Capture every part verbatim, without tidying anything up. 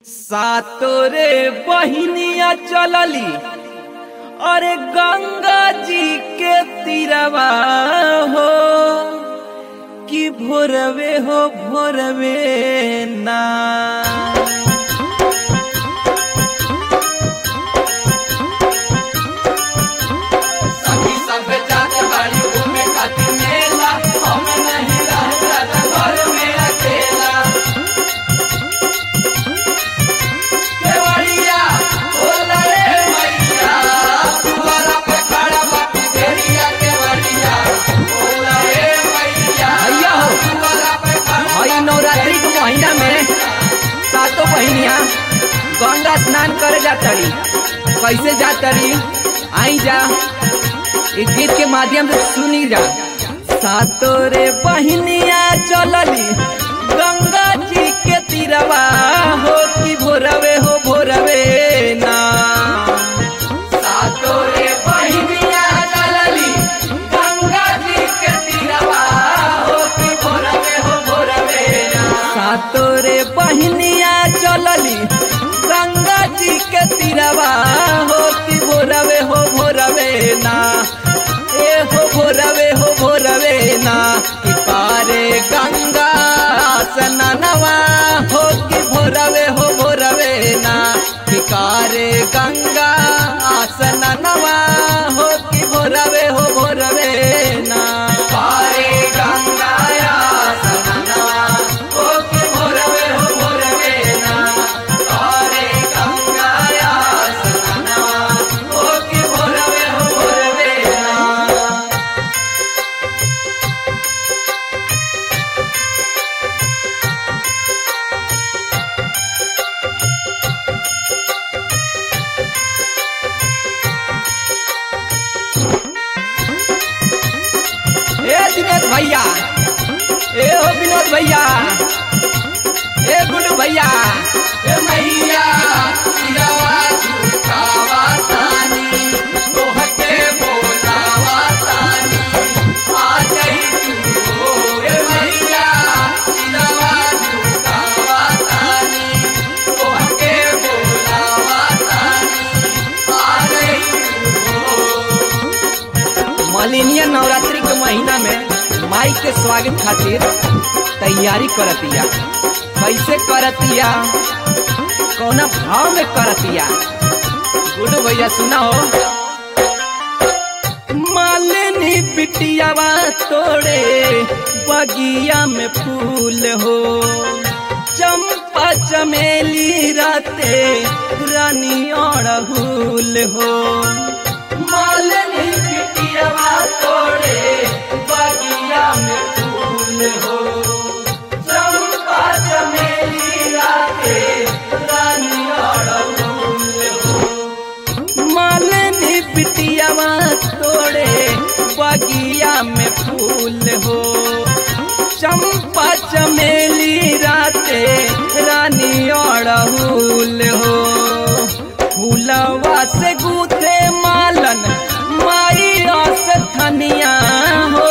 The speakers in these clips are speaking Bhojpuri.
सातोरे बहिनिया चलली अरे गंगा जी के तीरवा हो कि भोरवे हो भोरवे ना सखी सब जात बाड़ी घूमे खातिर मेला हम नहीं रहता घर में अकेला केवड़िया बोला रे मैया तुम्हारा पे खड़ा बाटी देरिया केवड़िया बोला रे मैया भैया हो तुम्हारा पे खड़ा भाई नवरात्रि के महीना में सातों बहिनिया गंगा स्नान करे जातड़ी कैसे जातड़ी आई जा इस गीत के माध्यम से सुनी जा। सातों रे बहिनिया चलली गंगा जी के तीरवा हो कि भोरवे हो भोरवे ना सातों रे बहिनिया चलली गंगा जी के तीरवा हो कि भोरवे हो भोरवे ना सातों रे बहिनिया चलली गंगा जी के तीरवा हो कि भोरवे हो भोरवे ना ए हो भोरवे हो भोरवे ना कि पारे गंगा स्नानवा हो कि भोरवे हो भोरवे ना कि कारे गंगा स्नानवा हो कि भोरवे हो भोरवे ना पारे गंगा स्नानवा हो कि भोरवे हो भोरवे ना पारे गंगा स्नानवा हो कि भोरवे हो भोरवे ना। ए दिनेश भैया ए हो विनोद भैया ए गुड्डू भैया ए मैया सिरावा झुकावा तानी तोहके बोलावा तानी आ जाई तू हो ए मैया सिरावा झुकावा तानी तोहके बोलावा तानी आ जाई तू हो। मालिनिया नवरात्रि के महीना में माई के स्वागत खातिर तैयारी करतिया कैसे करतिया कौना भाव में करतिया गुड्डू भैया सुना हो। मालिनी बिटियावा तोड़े बगिया में फूल हो चंपा चमेली राते रानी अड़हुल हो मालिनी बिटियावा तोड़े बगिया में फूल हो चंपा चमेली राते रानी अड़हुल हो मालिनी बिटियावा तोड़े बगिया में फूल हो चंपा चमेली राते रानी अड़हुल हो फूलवा से गूथे मालन माई आस थनिया हो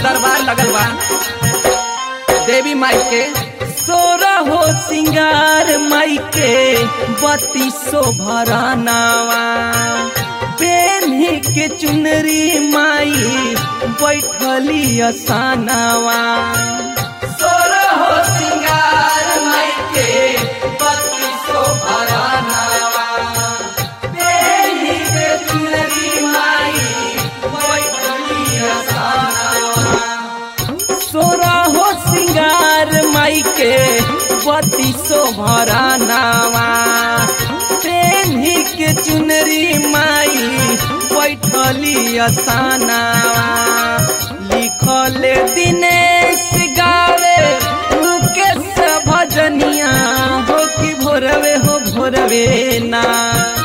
दरबार लगल बा देवी माई के। सोरा हो सिंगार माई के बत्तीसो भरानावा, पेन्ही के चुनरी माई बैठली असानावा। सोरा हो सिंगार माई के बत्तीसो भरानावा, पेन्ही के चुनरी माई बैठली असानावा। सोरा हो सिंगार माई के बत्तीसो भरानावा, पेन्ही के चुनरी माई बैठली असानावा। लिखल दिनेश गावे मुकेश भजनिया हो कि भोरवे हो भोरवे ना।